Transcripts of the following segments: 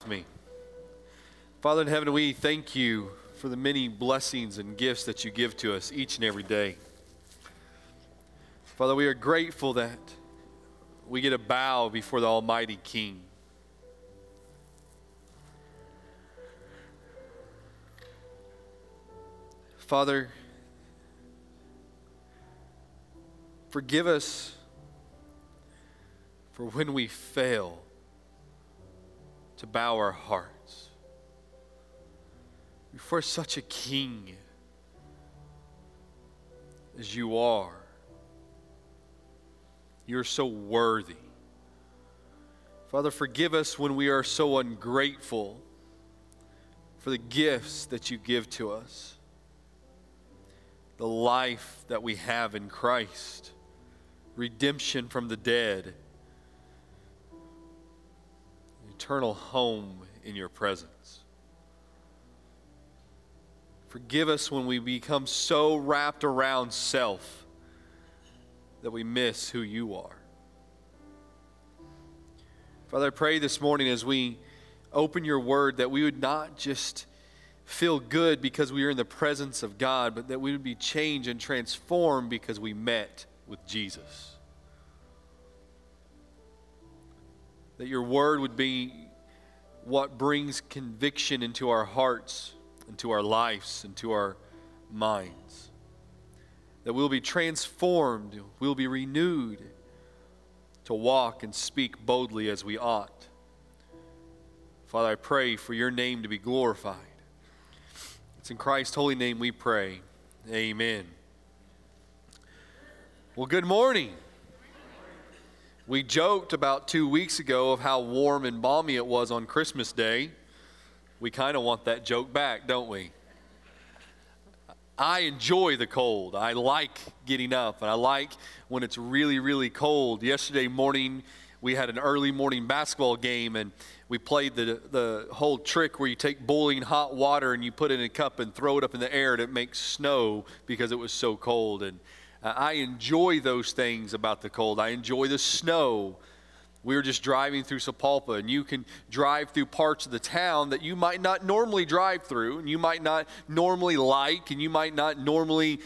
me. Father in heaven, we thank you for the many blessings and gifts that you give to us each and every day. Father, we are grateful that we get to bow before the Almighty King. Father, forgive us for when we fail to bow our hearts before such a King as you are. You're so worthy. Father, forgive us when we are so ungrateful for the gifts that you give to us. The life that we have in Christ, redemption from the dead, eternal home in your presence. Forgive us when we become so wrapped around self that we miss who you are. Father, I pray this morning as we open your word that we would not just feel good because we are in the presence of God, but that we would be changed and transformed because we met with Jesus. That your word would be what brings conviction into our hearts, into our lives, into our minds. That we'll be transformed, we'll be renewed to walk and speak boldly as we ought. Father, I pray for your name to be glorified. It's in Christ's holy name we pray. Amen. Well, good morning. We joked about 2 weeks ago of how warm and balmy it was on Christmas Day. We kind of want that joke back, don't we? I enjoy the cold. I like getting up, and I like when it's really, really cold. Yesterday morning, we had an early morning basketball game, and we played the whole trick where you take boiling hot water and you put it in a cup and throw it up in the air, and it makes snow because it was so cold. And I enjoy those things about the cold. I enjoy the snow. We were just driving through Sapulpa, and you can drive through parts of the town that you might not normally drive through, and you might not normally like, and you might not normally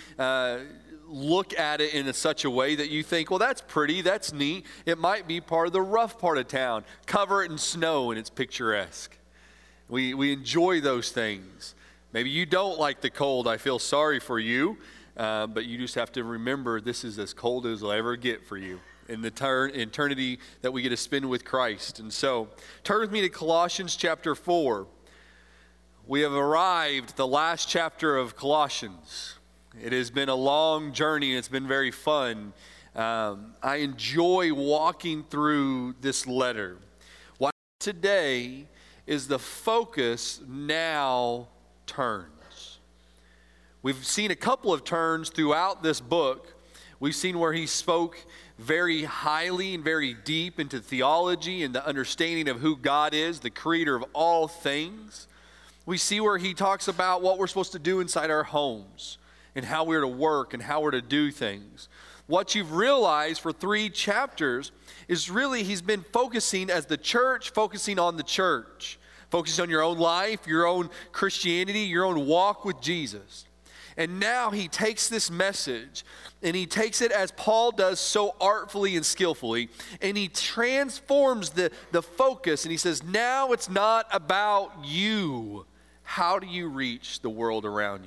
look at it in such a way that you think, well, that's pretty, that's neat. It might be part of the rough part of town. Cover it in snow, and it's picturesque. We enjoy those things. Maybe you don't like the cold. I feel sorry for you, but you just have to remember this is as cold as it'll ever get for you in the eternity that we get to spend with Christ. And so, turn with me to Colossians chapter 4. We have arrived at the last chapter of Colossians. It has been a long journey, and it's been very fun. I enjoy walking through this letter. What today is the focus now turns. We've seen a couple of turns throughout this book. We've seen where he spoke very highly and very deep into theology and the understanding of who God is, the creator of all things. We see where he talks about what we're supposed to do inside our homes and how we're to work and how we're to do things. What you've realized for 3 chapters is really he's been focusing as the church, focusing on the church, focusing on your own life, your own Christianity, your own walk with Jesus. And now he takes this message and he takes it as Paul does so artfully and skillfully, and he transforms the focus, and he says, now it's not about you. How do you reach the world around you?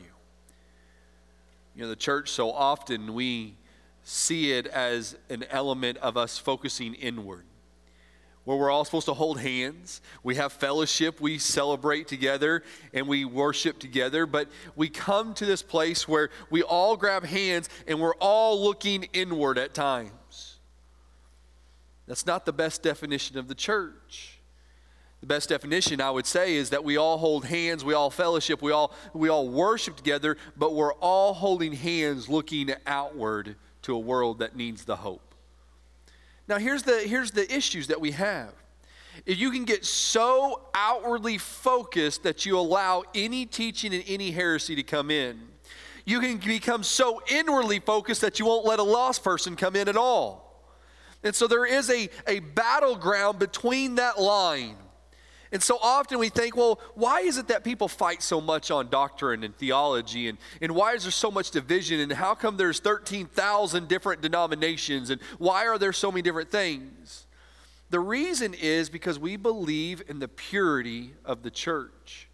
You know, the church, so often we see it as an element of us focusing inward, where we're all supposed to hold hands. We have fellowship, we celebrate together, and we worship together. But we come to this place where we all grab hands and we're all looking inward at times. That's not the best definition of the church. The best definition, I would say, is that we all hold hands, we all fellowship, we all worship together, but we're all holding hands looking outward to a world that needs the hope. Now, here's the issues that we have. If you can get so outwardly focused that you allow any teaching and any heresy to come in, you can become so inwardly focused that you won't let a lost person come in at all. And so there is a battleground between that line. And so often we think, well, why is it that people fight so much on doctrine and theology? And why is there so much division? And how come there's 13,000 different denominations? And why are there so many different things? The reason is because we believe in the purity of the church,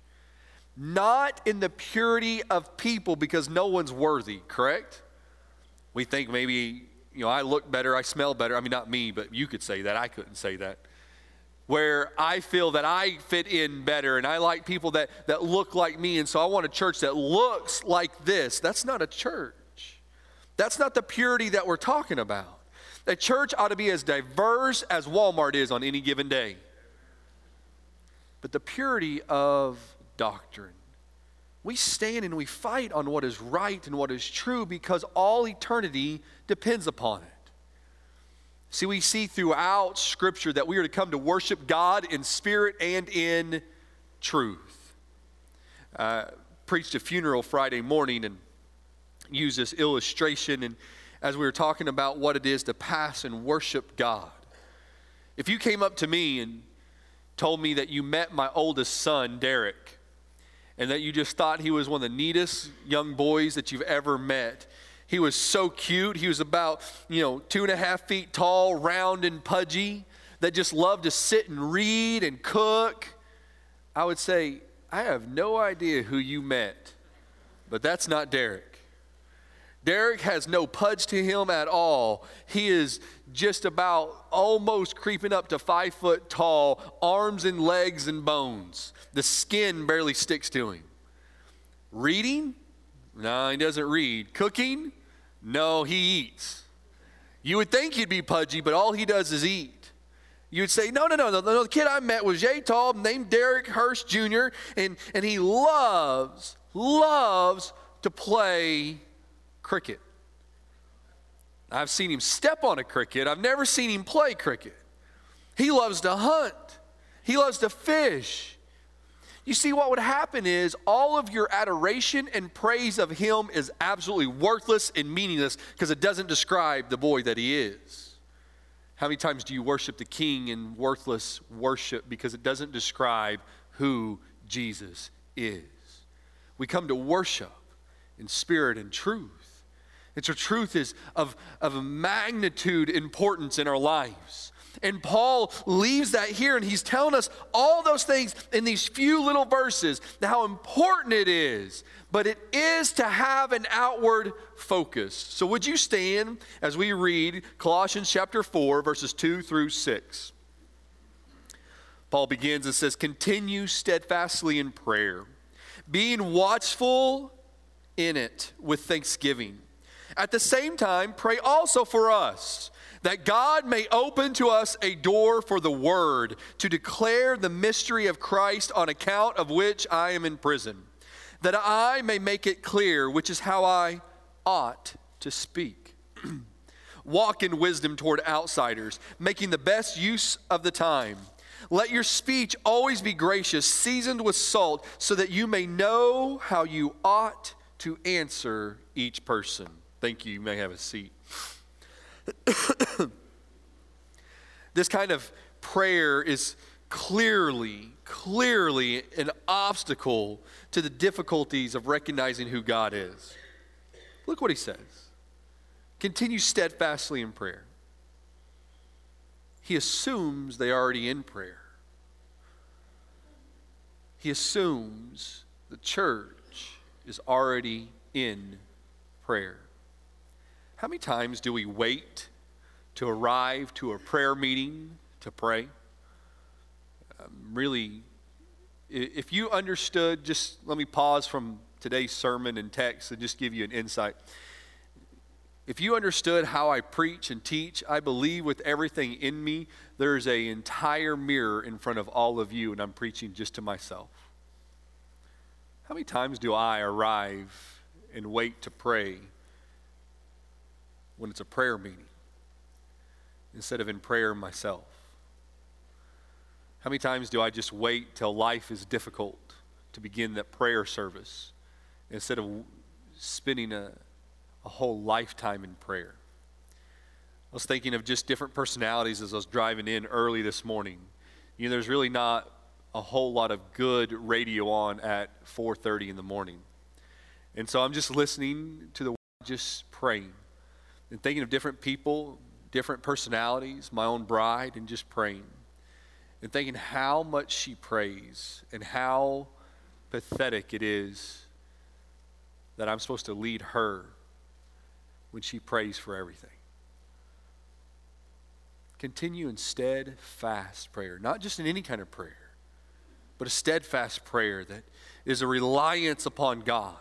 not in the purity of people, because no one's worthy, correct? We think maybe, I look better, I smell better. I mean, not me, but you could say that. I couldn't say that. Where I feel that I fit in better, and I like people that look like me, and so I want a church that looks like this. That's not a church. That's not the purity that we're talking about. A church ought to be as diverse as Walmart is on any given day. But the purity of doctrine. We stand and we fight on what is right and what is true because all eternity depends upon it. See, we see throughout Scripture that we are to come to worship God in spirit and in truth. Preached a funeral Friday morning and used this illustration, and as we were talking about what it is to pass and worship God. If you came up to me and told me that you met my oldest son, Derek, and that you just thought he was one of the neatest young boys that you've ever met. He was so cute. He was about, 2.5 feet tall, round and pudgy, that just loved to sit and read and cook. I would say, I have no idea who you met, but that's not Derek. Derek has no pudge to him at all. He is just about almost creeping up to 5 foot tall, arms and legs and bones. The skin barely sticks to him. Reading? No, he doesn't read. Cooking? No, he eats. You would think he'd be pudgy, but all he does is eat. You would say, no, the kid I met was yay tall, named Derek Hurst Jr., and he loves to play cricket. I've seen him step on a cricket. I've never seen him play cricket. He loves to hunt. He loves to fish. You see, what would happen is all of your adoration and praise of him is absolutely worthless and meaningless because it doesn't describe the boy that he is. How many times do you worship the King in worthless worship because it doesn't describe who Jesus is? We come to worship in spirit and truth. And so truth is of a magnitude importance in our lives. And Paul leaves that here, and he's telling us all those things in these few little verses, how important it is. But it is to have an outward focus. So would you stand as we read Colossians chapter 4, verses 2 through 6. Paul begins and says, continue steadfastly in prayer, being watchful in it with thanksgiving. At the same time, pray also for us, that God may open to us a door for the word, to declare the mystery of Christ, on account of which I am in prison, that I may make it clear which is how I ought to speak. Walk in wisdom toward outsiders, making the best use of the time. Let your speech always be gracious, seasoned with salt, so that you may know how you ought to answer each person. Thank you. You may have a seat. This kind of prayer is clearly an obstacle to the difficulties of recognizing who God is. Look what he says. Continue steadfastly in prayer. He assumes they are already in prayer. He assumes the church is already in prayer. How many times do we wait to arrive to a prayer meeting to pray? Really, if you understood, just let me pause from today's sermon and text and just give you an insight. If you understood how I preach and teach, I believe with everything in me, there's an entire mirror in front of all of you, and I'm preaching just to myself. How many times do I arrive and wait to pray when it's a prayer meeting instead of in prayer myself? How many times do I just wait till life is difficult to begin that prayer service instead of spending a whole lifetime in prayer? I was thinking of just different personalities as I was driving in early this morning. There's really not a whole lot of good radio on at 4:30 in the morning. And so I'm just listening to the word, just praying and thinking of different people, different personalities, my own bride, and just praying and thinking how much she prays and how pathetic it is that I'm supposed to lead her when she prays for everything. Continue in steadfast prayer, not just in any kind of prayer, but a steadfast prayer that is a reliance upon God.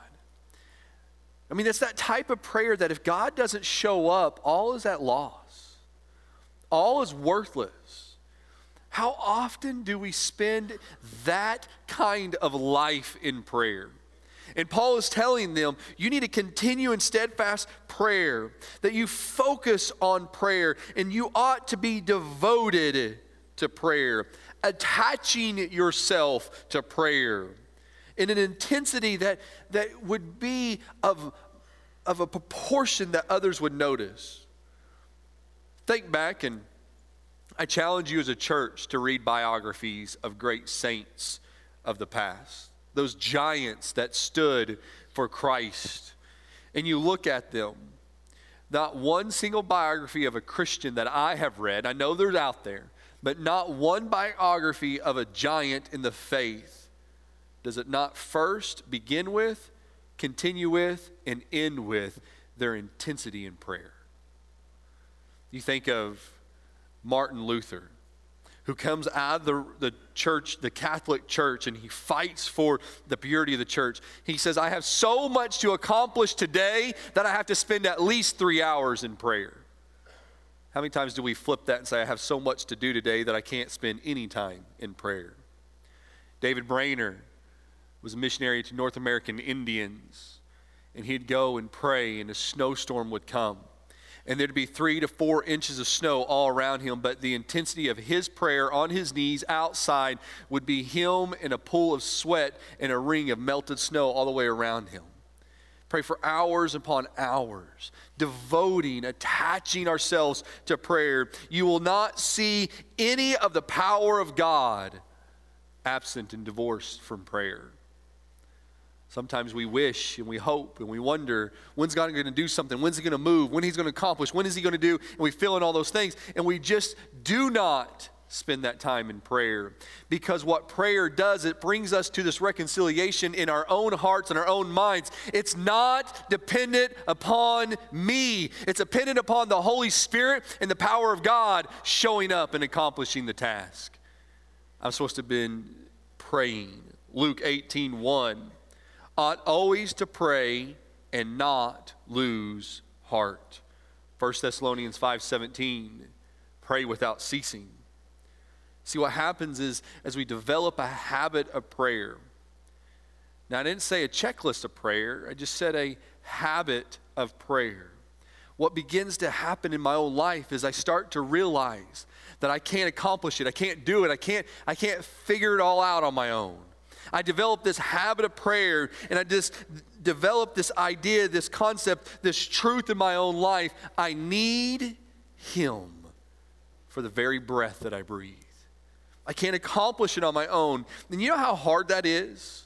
I mean, it's that type of prayer that if God doesn't show up, all is at loss. All is worthless. How often do we spend that kind of life in prayer? And Paul is telling them, you need to continue in steadfast prayer, that you focus on prayer, and you ought to be devoted to prayer, attaching yourself to prayer in an intensity that would be of a proportion that others would notice. Think back, and I challenge you as a church to read biographies of great saints of the past, those giants that stood for Christ. And you look at them, not one single biography of a Christian that I have read, I know they're out there, but not one biography of a giant in the faith does it not first begin with, continue with, and end with their intensity in prayer. You think of Martin Luther, who comes out of the church, the Catholic Church, and he fights for the purity of the church. He says, I have so much to accomplish today that I have to spend at least 3 hours in prayer. How many times do we flip that and say, I have so much to do today that I can't spend any time in prayer? David Brainerd was a missionary to North American Indians, and he'd go and pray, and a snowstorm would come. And there'd be 3 to 4 inches of snow all around him, but the intensity of his prayer on his knees outside would be him in a pool of sweat and a ring of melted snow all the way around him. Pray for hours upon hours, devoting, attaching ourselves to prayer. You will not see any of the power of God absent and divorced from prayer. Sometimes we wish and we hope and we wonder, when's God going to do something? When's he going to move? When he's going to accomplish? When is he going to do? And we fill in all those things, and we just do not spend that time in prayer. Because what prayer does, it brings us to this reconciliation in our own hearts and our own minds. It's not dependent upon me. It's dependent upon the Holy Spirit and the power of God showing up and accomplishing the task. I'm supposed to have been praying. Luke 18:1. Ought always to pray and not lose heart. 1 Thessalonians 5:17, pray without ceasing. See, what happens is as we develop a habit of prayer. Now, I didn't say a checklist of prayer. I just said a habit of prayer. What begins to happen in my own life is I start to realize that I can't accomplish it. I can't do it. I can't figure it all out on my own. I developed this habit of prayer, and I just developed this idea, this concept, this truth in my own life. I need Him for the very breath that I breathe. I can't accomplish it on my own. And you know how hard that is?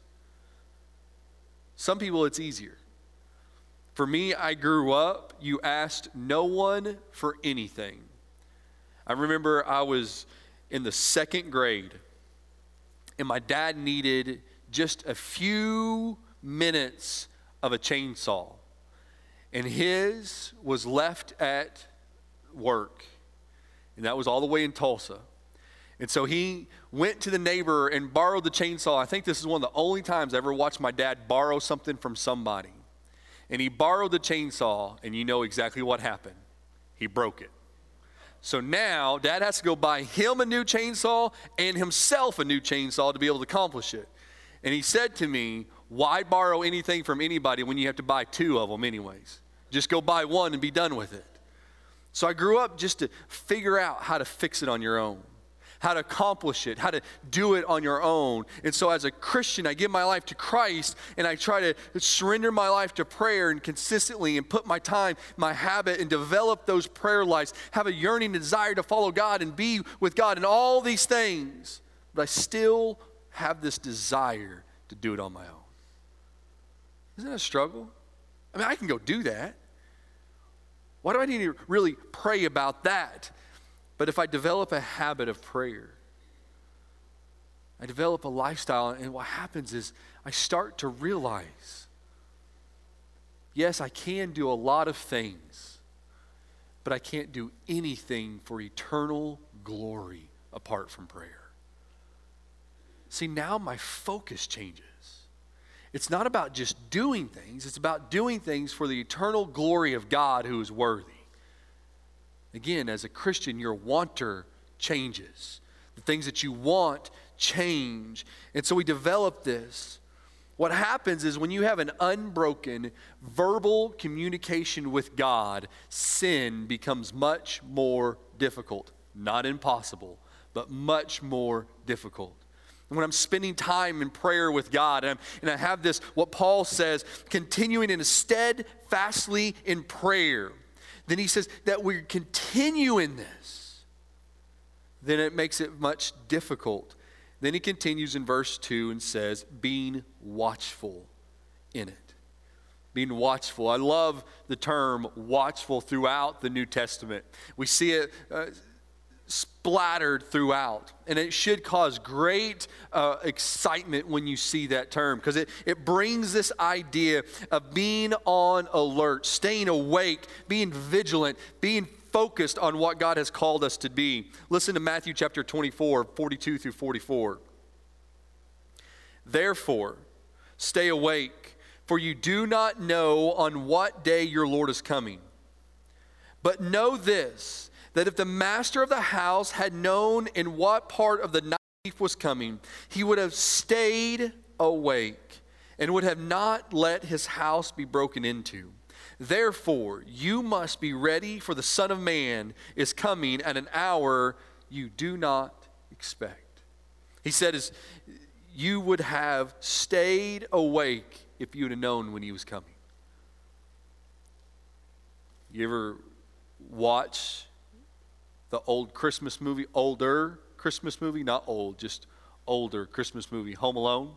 Some people, it's easier. For me, I grew up, you asked no one for anything. I remember I was in the 2nd grade, and my dad needed just a few minutes of a chainsaw. And his was left at work. And that was all the way in Tulsa. And so he went to the neighbor and borrowed the chainsaw. I think this is one of the only times I ever watched my dad borrow something from somebody. And he borrowed the chainsaw, and you know exactly what happened. He broke it. So now, Dad has to go buy him a new chainsaw and himself a new chainsaw to be able to accomplish it. And he said to me, why borrow anything from anybody when you have to buy 2 of them anyways? Just go buy one and be done with it. So I grew up just to figure out how to fix it on your own, how to accomplish it, how to do it on your own. And so as a Christian, I give my life to Christ, and I try to surrender my life to prayer and consistently and put my time, my habit, and develop those prayer lives, have a yearning desire to follow God and be with God and all these things. But I still have this desire to do it on my own. Isn't that a struggle? I mean, I can go do that. Why do I need to really pray about that? But if I develop a habit of prayer, I develop a lifestyle, and what happens is I start to realize, yes, I can do a lot of things, but I can't do anything for eternal glory apart from prayer. See, now my focus changes. It's not about just doing things. It's about doing things for the eternal glory of God who is worthy. Again, as a Christian, your wanter changes. The things that you want change. And so we develop this. What happens is when you have an unbroken verbal communication with God, sin becomes much more difficult. Not impossible, but much more difficult. And when I'm spending time in prayer with God, and I have this, what Paul says, continuing in a steadfastly in prayer, then he says that we continue in this, then it makes it much difficult. Then he continues in verse 2 and says, being watchful in it. Being watchful. I love the term watchful throughout the New Testament. We see it splattered throughout, and it should cause great excitement when you see that term, because it brings this idea of being on alert, staying awake, being vigilant, being focused on what God has called us to be. Listen to Matthew chapter 24, 42 through 44. Therefore, stay awake, for you do not know on what day your Lord is coming. But know this, that if the master of the house had known in what part of the night thief was coming, he would have stayed awake and would have not let his house be broken into. Therefore, you must be ready, for the Son of Man is coming at an hour you do not expect. He said, you would have stayed awake if you would have known when he was coming. You ever watch the old Christmas movie, older Christmas movie, not old, just older Christmas movie, Home Alone?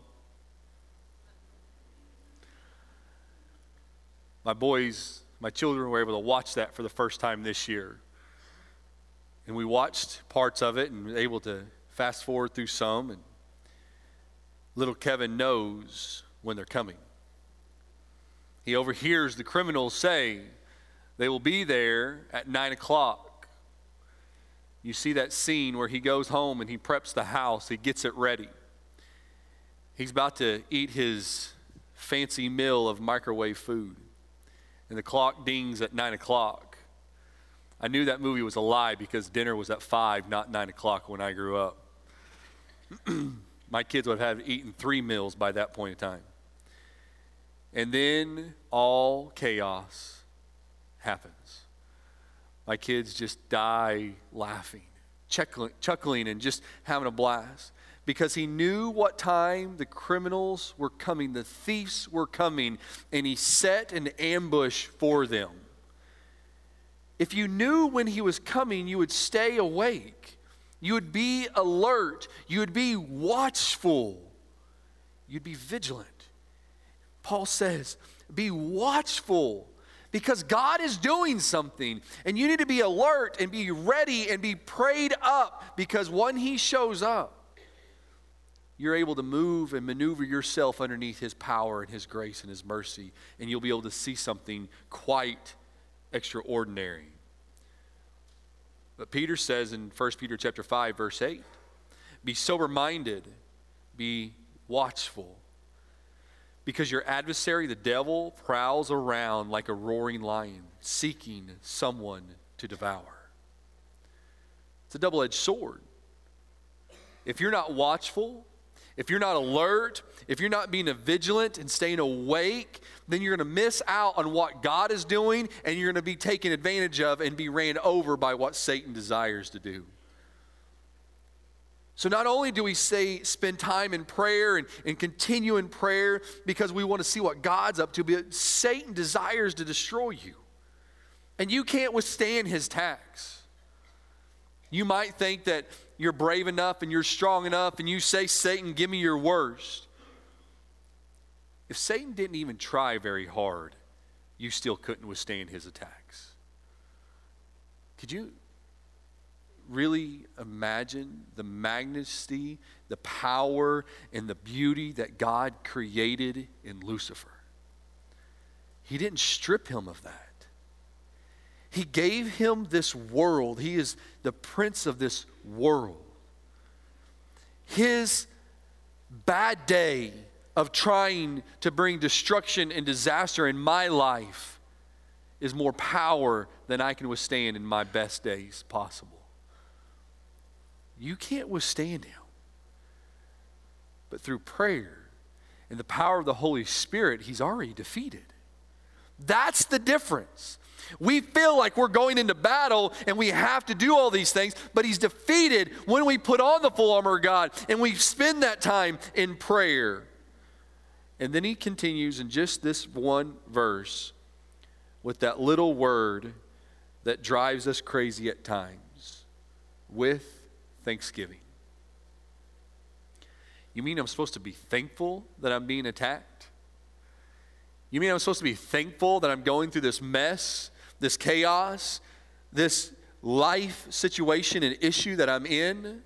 My children were able to watch that for the first time this year. And we watched parts of it and were able to fast forward through some. And little Kevin knows when they're coming. He overhears the criminals say they will be there at 9 o'clock. You see that scene where he goes home and he preps the house. He gets it ready. He's about to eat his fancy meal of microwave food. And the clock dings at 9 o'clock. I knew that movie was a lie because dinner was at 5, not 9 o'clock when I grew up. My kids would have eaten 3 meals by that point in time. And then all chaos happens. My kids just die laughing, chuckling, and just having a blast. Because he knew what time the criminals were coming, the thieves were coming, and he set an ambush for them. If you knew when he was coming, you would stay awake. You would be alert. You would be watchful. You'd be vigilant. Paul says, be watchful. Because God is doing something, and you need to be alert and be ready and be prayed up, because when he shows up, you're able to move and maneuver yourself underneath his power and his grace and his mercy, and you'll be able to see something quite extraordinary. But Peter says in 1 Peter chapter 5, verse 8, be sober-minded, be watchful. Because your adversary, the devil, prowls around like a roaring lion, seeking someone to devour. It's a double-edged sword. If you're not watchful, if you're not alert, if you're not being vigilant and staying awake, then you're going to miss out on what God is doing, and you're going to be taken advantage of and be ran over by what Satan desires to do. So not only do we spend time in prayer and continue in prayer because we want to see what God's up to, but Satan desires to destroy you. And you can't withstand his attacks. You might think that you're brave enough and you're strong enough and you say, Satan, give me your worst. If Satan didn't even try very hard, you still couldn't withstand his attacks. Could you really imagine the majesty, the power, and the beauty that God created in Lucifer? He didn't strip him of that. He gave him this world. He is the prince of this world. His bad day of trying to bring destruction and disaster in my life is more power than I can withstand in my best days possible. You can't withstand him. But through prayer and the power of the Holy Spirit, he's already defeated. That's the difference. We feel like we're going into battle and we have to do all these things, but he's defeated when we put on the full armor of God and we spend that time in prayer. And then he continues in just this one verse with that little word that drives us crazy at times, with thanksgiving. You mean I'm supposed to be thankful that I'm being attacked? You mean I'm supposed to be thankful that I'm going through this mess, this chaos, this life situation and issue that I'm in?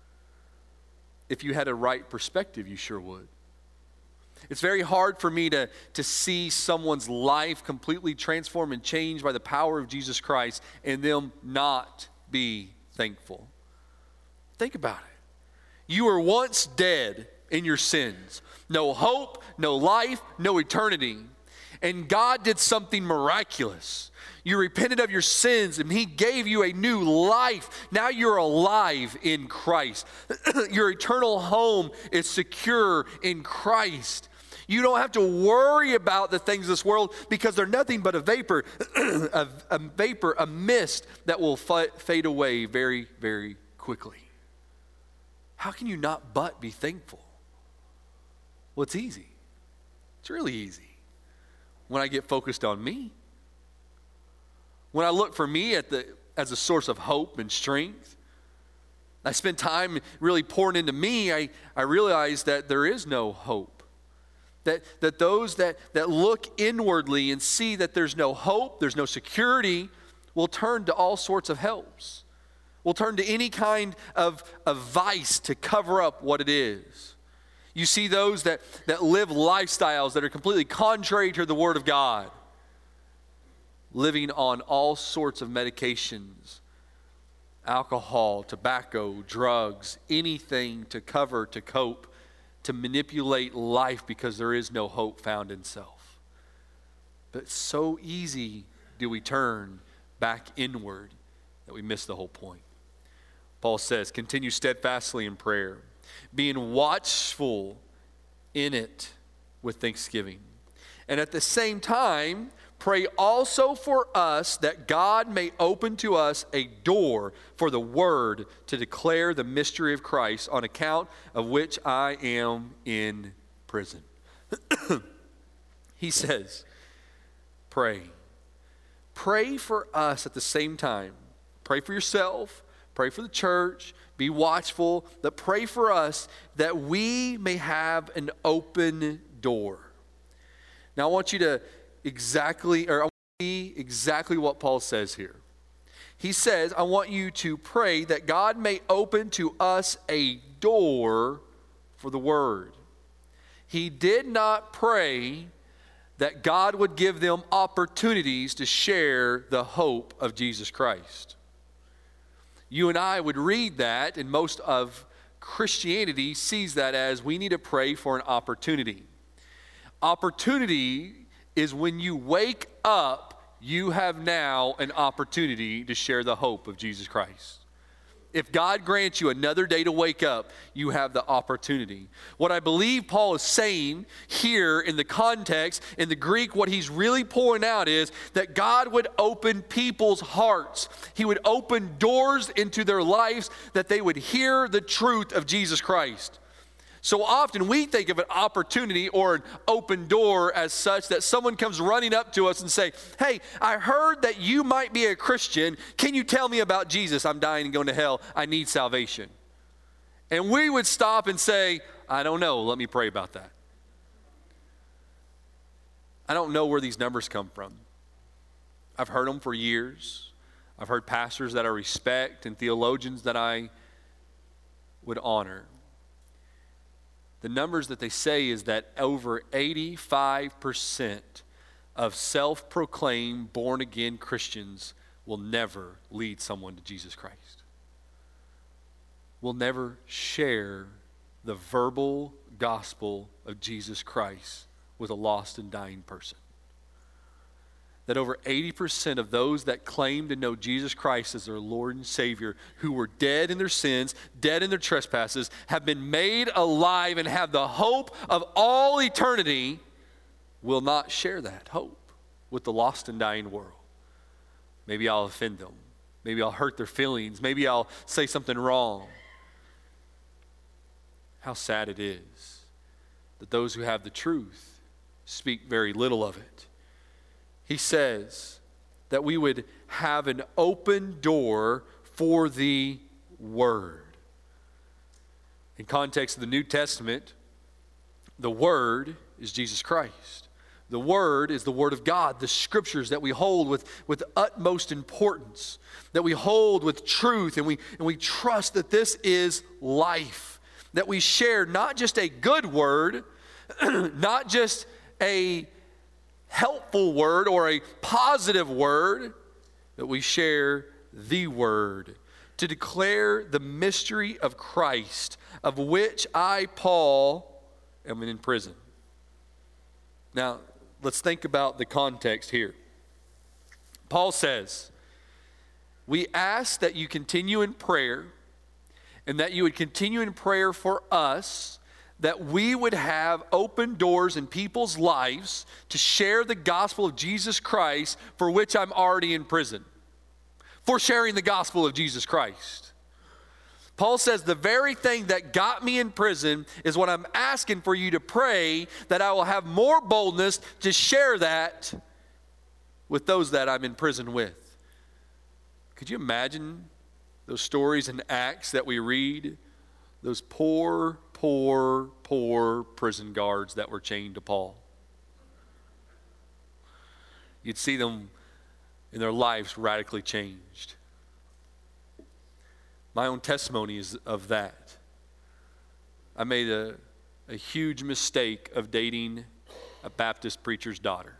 If you had a right perspective, you sure would. It's very hard for me to see someone's life completely transformed and changed by the power of Jesus Christ and them not be thankful. Think about it. You were once dead in your sins. No hope, no life, no eternity. And God did something miraculous. You repented of your sins and he gave you a new life. Now you're alive in Christ. Your eternal home is secure in Christ. You don't have to worry about the things of this world because they're nothing but a vapor, a mist that will fade away very, very quickly. How can you not but be thankful? Well, it's easy. It's really easy. When I get focused on me, when I look for me as a source of hope and strength, I spend time really pouring into me, I realize that there is no hope. That those that look inwardly and see that there's no hope, there's no security, will turn to all sorts of helps. Will turn to any kind of vice to cover up what it is. You see those that live lifestyles that are completely contrary to the Word of God, living on all sorts of medications, alcohol, tobacco, drugs, anything to cover, to cope, to manipulate life because there is no hope found in self. But so easy do we turn back inward that we miss the whole point. Paul says, continue steadfastly in prayer, being watchful in it with thanksgiving. And at the same time, pray also for us that God may open to us a door for the word to declare the mystery of Christ, on account of which I am in prison. He says, pray. Pray for us at the same time. Pray for yourself. Pray for the church. Be watchful. But pray for us that we may have an open door. Now I want you to see exactly what Paul says here. He says, I want you to pray that God may open to us a door for the word. He did not pray that God would give them opportunities to share the hope of Jesus Christ. You and I would read that, and most of Christianity sees that as we need to pray for an opportunity. Opportunity is when you wake up, you have now an opportunity to share the hope of Jesus Christ. If God grants you another day to wake up, you have the opportunity. What I believe Paul is saying here in the context, in the Greek, what he's really pouring out is that God would open people's hearts. He would open doors into their lives that they would hear the truth of Jesus Christ. So often we think of an opportunity or an open door as such that someone comes running up to us and say, hey, I heard that you might be a Christian. Can you tell me about Jesus? I'm dying and going to hell. I need salvation. And we would stop and say, I don't know, let me pray about that. I don't know where these numbers come from. I've heard them for years. I've heard pastors that I respect and theologians that I would honor. The numbers that they say is that over 85% of self-proclaimed born-again Christians will never lead someone to Jesus Christ. Will never share the verbal gospel of Jesus Christ with a lost and dying person. That over 80% of those that claim to know Jesus Christ as their Lord and Savior, who were dead in their sins, dead in their trespasses, have been made alive and have the hope of all eternity, will not share that hope with the lost and dying world. Maybe I'll offend them. Maybe I'll hurt their feelings. Maybe I'll say something wrong. How sad it is that those who have the truth speak very little of it. He says that we would have an open door for the Word. In context of the New Testament, the Word is Jesus Christ. The Word is the Word of God, the Scriptures that we hold with utmost importance, that we hold with truth, and we trust that this is life. That we share not just a good word, not just a helpful word or a positive word, but we share the Word to declare the mystery of Christ, of which I, Paul, am in prison. Now, let's think about the context here. Paul says, we ask that you continue in prayer, and that you would continue in prayer for us, that we would have open doors in people's lives to share the gospel of Jesus Christ, for which I'm already in prison, for sharing the gospel of Jesus Christ. Paul says the very thing that got me in prison is what I'm asking for you to pray, that I will have more boldness to share that with those that I'm in prison with. Could you imagine those stories and acts that we read? Those poor prison guards that were chained to Paul. You'd see them in their lives radically changed. My own testimony is of that. I made a huge mistake of dating a Baptist preacher's daughter.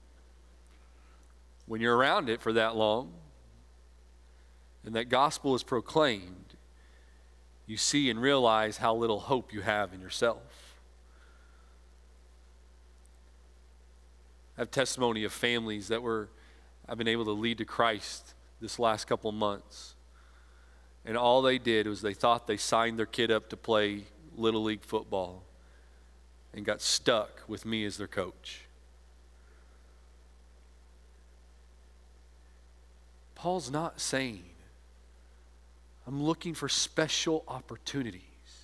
When you're around it for that long, and that gospel is proclaimed, you see and realize how little hope you have in yourself. I have testimony of families that I've been able to lead to Christ this last couple of months. And all they did was they thought they signed their kid up to play Little League football and got stuck with me as their coach. Paul's not saying, I'm looking for special opportunities.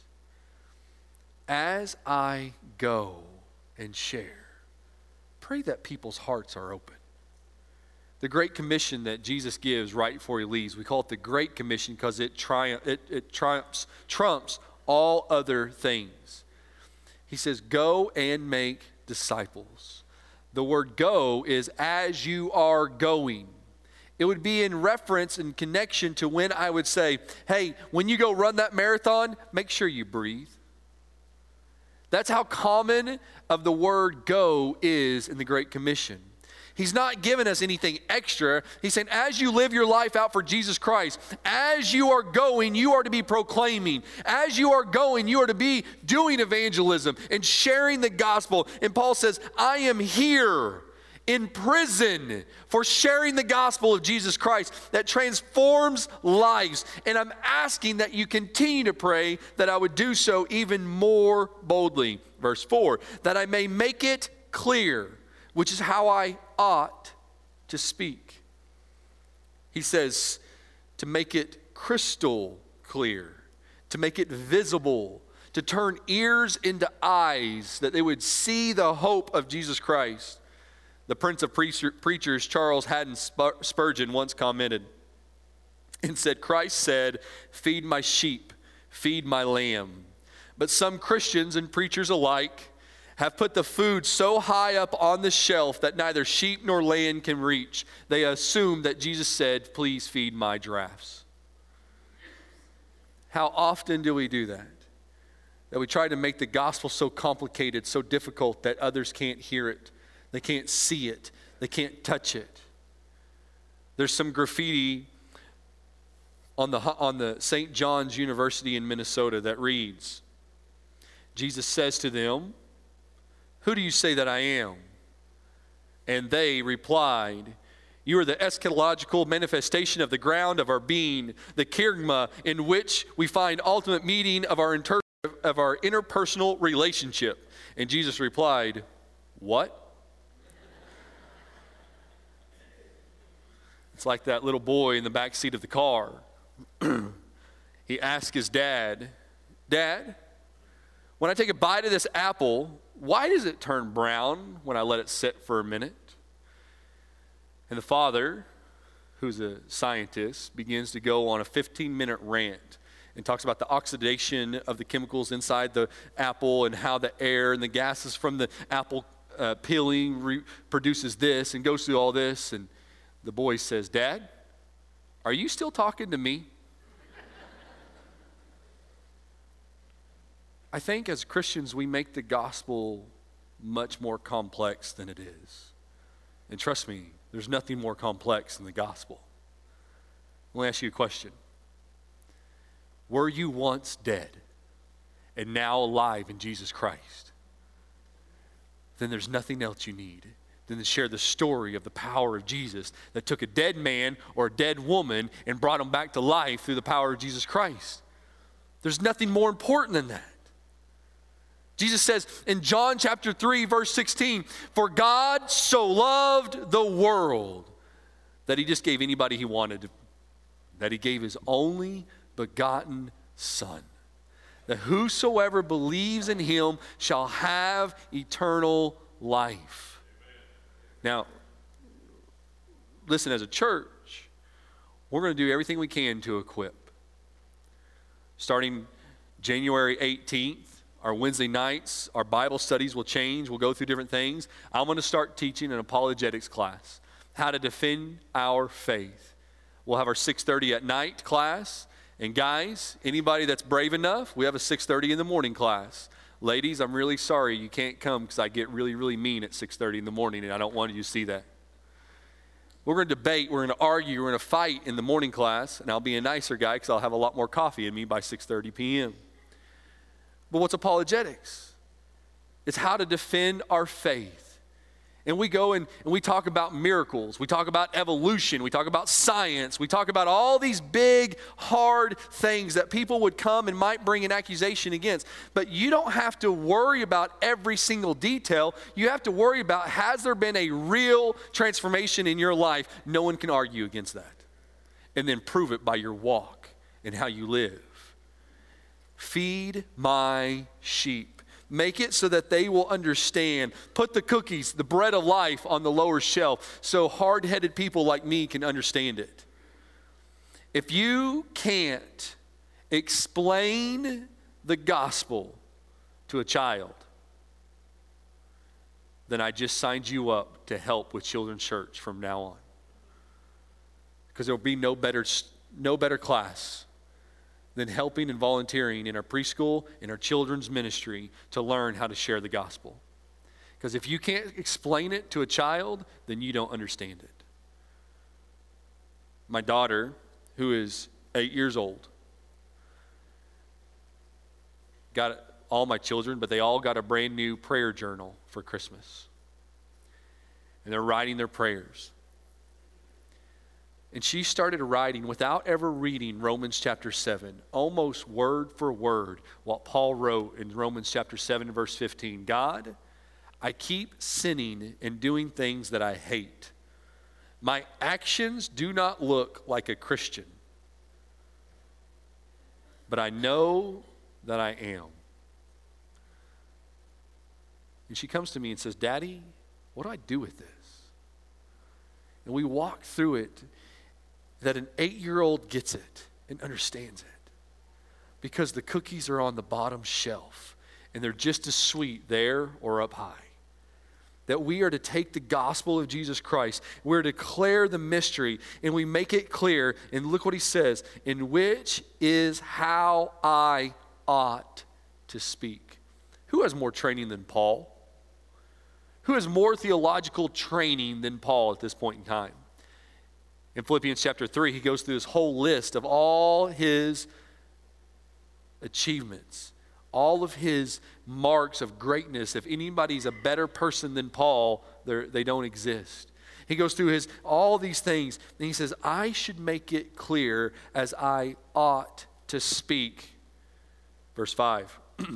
As I go and share, pray that people's hearts are open. The Great Commission that Jesus gives right before he leaves, we call it the Great Commission because it trumps all other things. He says, go and make disciples. The word go is as you are going. It would be in reference and connection to when I would say, hey, when you go run that marathon, make sure you breathe. That's how common of the word go is in the Great Commission. He's not giving us anything extra. He's saying, as you live your life out for Jesus Christ, as you are going, you are to be proclaiming. As you are going, you are to be doing evangelism and sharing the gospel. And Paul says, I am here in prison for sharing the gospel of Jesus Christ that transforms lives. And I'm asking that you continue to pray that I would do so even more boldly. Verse 4, that I may make it clear, which is how I ought to speak. He says to make it crystal clear, to make it visible, to turn ears into eyes, that they would see the hope of Jesus Christ. The Prince of Preachers, Charles Haddon Spurgeon, once commented and said, Christ said, feed my sheep, feed my lamb. But some Christians and preachers alike have put the food so high up on the shelf that neither sheep nor lamb can reach. They assume that Jesus said, please feed my giraffes. How often do we do that? That we try to make the gospel so complicated, so difficult that others can't hear it. They can't see it. They can't touch it. There's some graffiti on the St. John's University in Minnesota that reads, Jesus says to them, who do you say that I am? And they replied, you are the eschatological manifestation of the ground of our being, the kerygma in which we find ultimate meaning of our interpersonal relationship. And Jesus replied, what? It's like that little boy in the back seat of the car. He asked his dad, Dad, when I take a bite of this apple, why does it turn brown when I let it sit for a minute? And the father, who's a scientist, begins to go on a 15-minute rant and talks about the oxidation of the chemicals inside the apple and how the air and the gases from the apple peeling produces this and goes through all this. And the boy says, Dad, are you still talking to me? I think as Christians, we make the gospel much more complex than it is. And trust me, there's nothing more complex than the gospel. Let me ask you a question. Were you once dead and now alive in Jesus Christ? Then there's nothing else you need than to share the story of the power of Jesus that took a dead man or a dead woman and brought them back to life through the power of Jesus Christ. There's nothing more important than that. Jesus says in John chapter 3, verse 16, for God so loved the world that he just gave anybody he wanted, that he gave his only begotten Son, that whosoever believes in him shall have eternal life. Now, listen, as a church, we're going to do everything we can to equip. Starting January 18th, our Wednesday nights, our Bible studies will change. We'll go through different things. I'm going to start teaching an apologetics class, how to defend our faith. We'll have our 6:30 at night class. And guys, anybody that's brave enough, we have a 6:30 in the morning class. Ladies, I'm really sorry you can't come because I get really, really mean at 6:30 in the morning, and I don't want you to see that. We're going to debate, we're going to argue, we're going to fight in the morning class, and I'll be a nicer guy because I'll have a lot more coffee in me by 6:30 p.m. But what's apologetics? It's how to defend our faith. And we go and we talk about miracles. We talk about evolution. We talk about science. We talk about all these big, hard things that people would come and might bring an accusation against. But you don't have to worry about every single detail. You have to worry about, has there been a real transformation in your life? No one can argue against that. And then prove it by your walk and how you live. Feed my sheep. Make it so that they will understand. Put the cookies, the bread of life, on the lower shelf so hard-headed people like me can understand it. If you can't explain the gospel to a child, then I just signed you up to help with Children's Church from now on. Because there will be no better class than helping and volunteering in our preschool, in our children's ministry to learn how to share the gospel. Because if you can't explain it to a child, then you don't understand it. My daughter, who is 8 years old, got all my children, but they all got a brand new prayer journal for Christmas. And they're writing their prayers. And she started writing without ever reading Romans chapter 7, almost word for word, what Paul wrote in Romans chapter 7, verse 15. God, I keep sinning and doing things that I hate. My actions do not look like a Christian, but I know that I am. And she comes to me and says, Daddy, what do I do with this? And we walk through it, that an 8-year-old gets it and understands it. because the cookies are on the bottom shelf and they're just as sweet there or up high. That we are to take the gospel of Jesus Christ, we're to declare the mystery, and we make it clear, and look what he says, in which is how I ought to speak. Who has more training than Paul? Who has more theological training than Paul at this point in time? In Philippians chapter 3, he goes through this whole list of all his achievements, all of his marks of greatness. If anybody's a better person than Paul, they don't exist. He goes through all these things, and he says, I should make it clear as I ought to speak. Verse 5,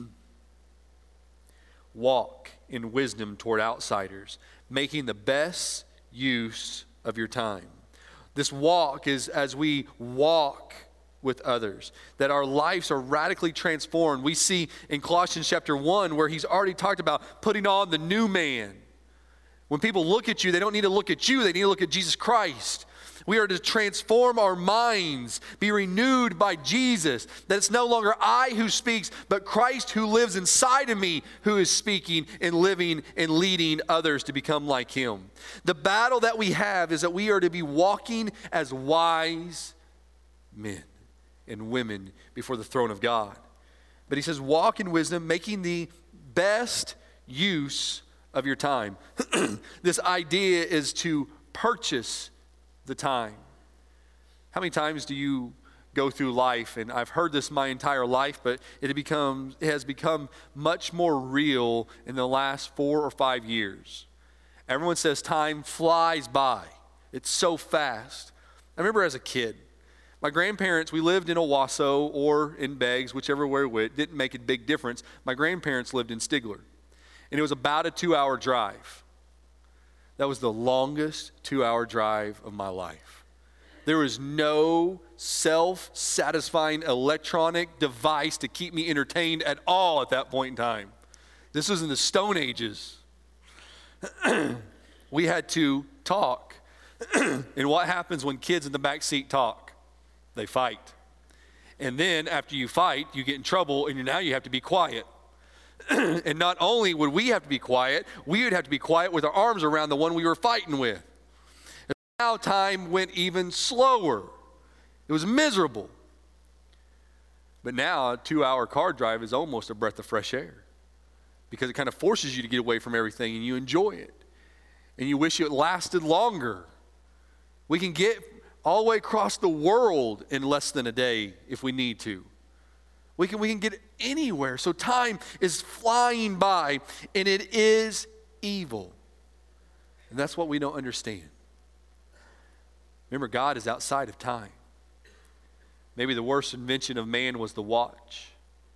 walk in wisdom toward outsiders, making the best use of your time. This walk is as we walk with others, that our lives are radically transformed. We see in Colossians chapter 1 where he's already talked about putting on the new man. When people look at you, they don't need to look at you, they need to look at Jesus Christ. We are to transform our minds, be renewed by Jesus, that it's no longer I who speaks, but Christ who lives inside of me who is speaking and living and leading others to become like him. The battle that we have is that we are to be walking as wise men and women before the throne of God. But he says, walk in wisdom, making the best use of your time. This idea is to purchase the time. How many times do you go through life, and I've heard this my entire life, but it has become much more real in the last 4 or 5 years. Everyone says time flies by. It's so fast. I remember as a kid, my grandparents, we lived in Owasso or in Beggs, whichever way we went. Didn't make a big difference. My grandparents lived in Stigler, and it was about a 2-hour drive. That was the longest 2-hour drive of my life. There was no self-satisfying electronic device to keep me entertained at all at that point in time. This was in the Stone Ages. We had to talk. And what happens when kids in the back seat talk? They fight. And then after you fight, you get in trouble, and now you have to be quiet. And not only would we have to be quiet, we would have to be quiet with our arms around the one we were fighting with. And now time went even slower. It was miserable. But now a 2-hour car drive is almost a breath of fresh air, because it kind of forces you to get away from everything and you enjoy it. And you wish it lasted longer. We can get all the way across the world in less than a day if we need to. We can get anywhere. So time is flying by, and it is evil. And that's what we don't understand. Remember, God is outside of time. Maybe the worst invention of man was the watch.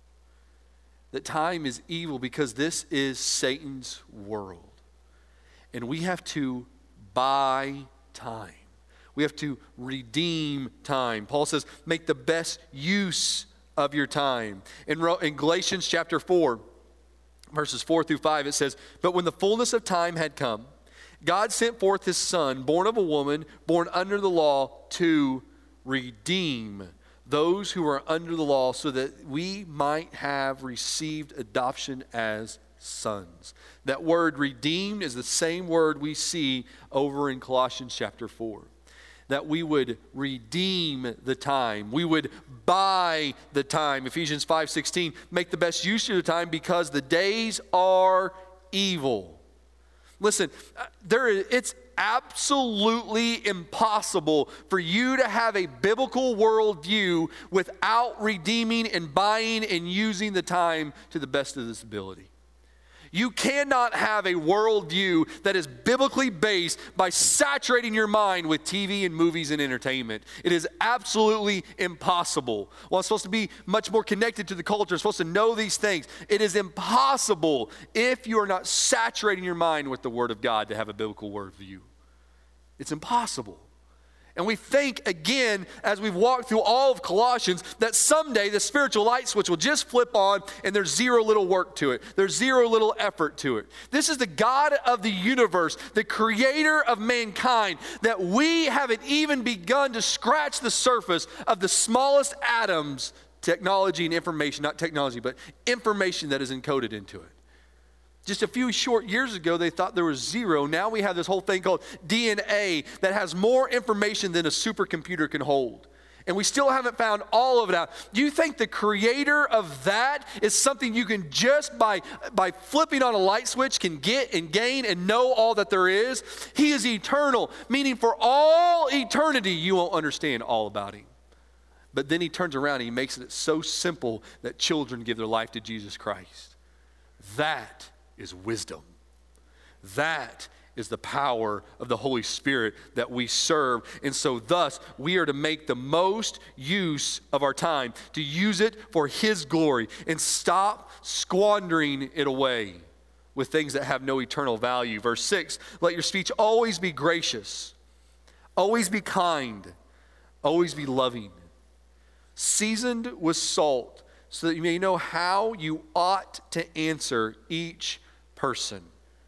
That time is evil because this is Satan's world. And we have to buy time. We have to redeem time. Paul says, make the best use of your time. In Galatians chapter 4, verses 4 through 5, it says, but when the fullness of time had come, God sent forth his Son, born of a woman, born under the law, to redeem those who are under the law, so that we might have received adoption as sons. That word redeemed is the same word we see over in Colossians chapter 4. That we would redeem the time. We would buy the time. Ephesians 5:16, make the best use of the time because the days are evil. Listen, it's absolutely impossible for you to have a biblical worldview without redeeming and buying and using the time to the best of this ability. You cannot have a worldview that is biblically based by saturating your mind with TV and movies and entertainment. It is absolutely impossible. Well, it's supposed to be much more connected to the culture. It's supposed to know these things. It is impossible if you are not saturating your mind with the Word of God to have a biblical worldview. It's impossible. And we think, again, as we've walked through all of Colossians, that someday the spiritual light switch will just flip on and there's zero little work to it. There's zero little effort to it. This is the God of the universe, the creator of mankind, that we haven't even begun to scratch the surface of the smallest atoms technology and information, not technology, but information that is encoded into it. Just a few short years ago, they thought there was zero. Now we have this whole thing called DNA that has more information than a supercomputer can hold. And we still haven't found all of it out. Do you think the creator of that is something you can just by flipping on a light switch can get and gain and know all that there is? He is eternal, meaning for all eternity you won't understand all about him. But then he turns around and he makes it so simple that children give their life to Jesus Christ. That is wisdom. That is the power of the Holy Spirit that we serve. And so thus, we are to make the most use of our time, to use it for His glory, and stop squandering it away with things that have no eternal value. Verse 6, let your speech always be gracious, always be kind, always be loving, seasoned with salt, so that you may know how you ought to answer each person.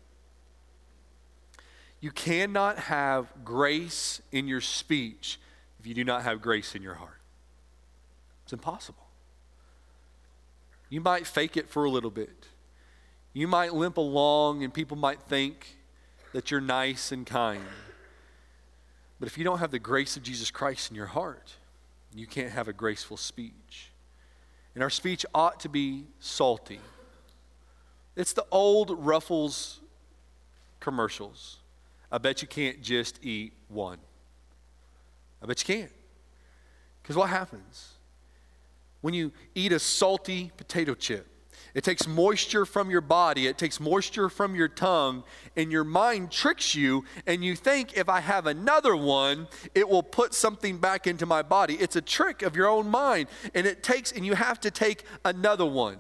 You cannot have grace in your speech if you do not have grace in your heart. It's impossible. You might fake it for a little bit. You might limp along and people might think that you're nice and kind. But if you don't have the grace of Jesus Christ in your heart, you can't have a graceful speech. And our speech ought to be salty. It's the old Ruffles commercials. I bet you can't just eat one. I bet you can't. Because what happens? When you eat a salty potato chip, it takes moisture from your body, it takes moisture from your tongue, and your mind tricks you, and you think if I have another one, it will put something back into my body. It's a trick of your own mind, and you have to take another one.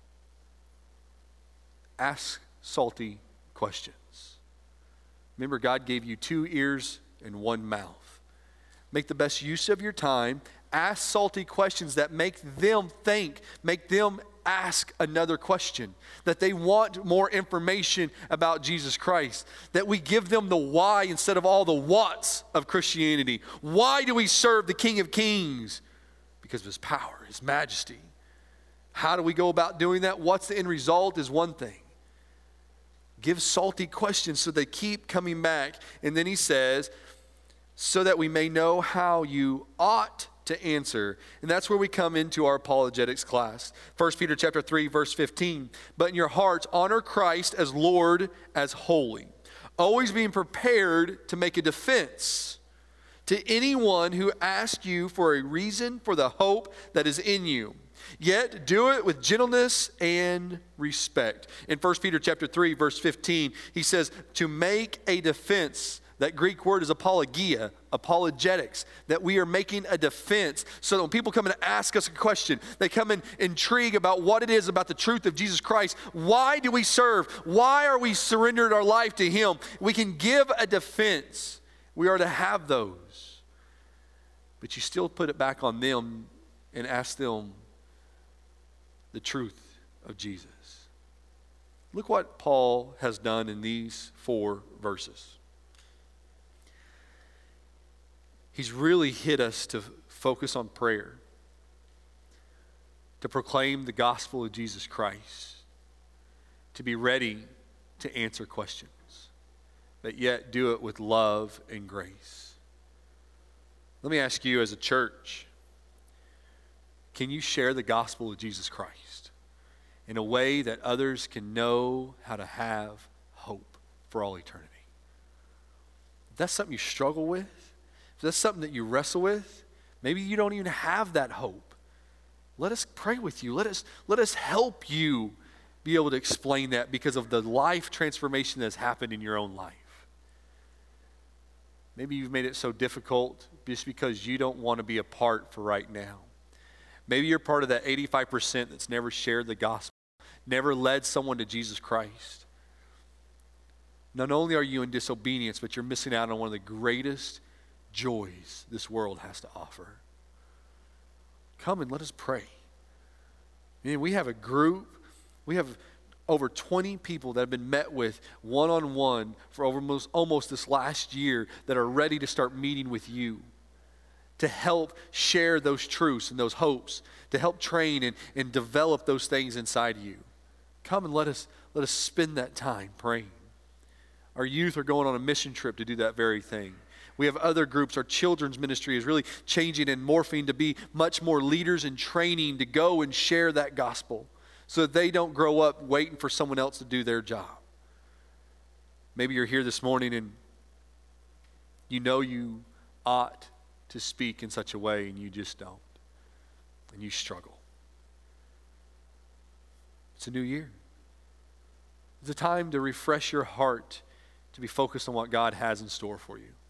Ask salty questions. Remember, God gave you 2 ears and 1 mouth. Make the best use of your time. Ask salty questions that make them think, make them ask another question, that they want more information about Jesus Christ, that we give them the why instead of all the whats of Christianity. Why do we serve the King of Kings? Because of His power, His majesty. How do we go about doing that? What's the end result is one thing. Give salty questions so they keep coming back. And then he says, so that we may know how you ought to answer. And that's where we come into our apologetics class. 1 Peter chapter 3, verse 15. But in your hearts, honor Christ as Lord, as holy, always being prepared to make a defense to anyone who asks you for a reason for the hope that is in you. Yet do it with gentleness and respect. In 1 Peter chapter 3, verse 15, he says to make a defense. That Greek word is apologia, apologetics, that we are making a defense. So that when people come and ask us a question, they come and intrigue about what it is about the truth of Jesus Christ. Why do we serve? Why are we surrendered our life to Him? We can give a defense. We are to have those. But you still put it back on them and ask them the truth of Jesus. Look what Paul has done in these 4 verses. He's really hit us to focus on prayer, to proclaim the gospel of Jesus Christ, to be ready to answer questions, but yet do it with love and grace. Let me ask you as a church, can you share the gospel of Jesus Christ in a way that others can know how to have hope for all eternity? If that's something you struggle with, if that's something that you wrestle with, maybe you don't even have that hope. Let us pray with you. Let us help you be able to explain that because of the life transformation that's happened in your own life. Maybe you've made it so difficult just because you don't want to be a part for right now. Maybe you're part of that 85% that's never shared the gospel, never led someone to Jesus Christ. Not only are you in disobedience, but you're missing out on one of the greatest joys this world has to offer. Come and let us pray. We have a group, we have over 20 people that have been met with one-on-one for almost this last year that are ready to start meeting with you. to help share those truths and those hopes, to help train and develop those things inside you. Come and let us spend that time praying. Our youth are going on a mission trip to do that very thing. We have other groups. Our children's ministry is really changing and morphing to be much more leaders in training to go and share that gospel so that they don't grow up waiting for someone else to do their job. Maybe you're here this morning and you know you ought to speak in such a way and you just don't. And you struggle. It's a new year. It's a time to refresh your heart to be focused on what God has in store for you.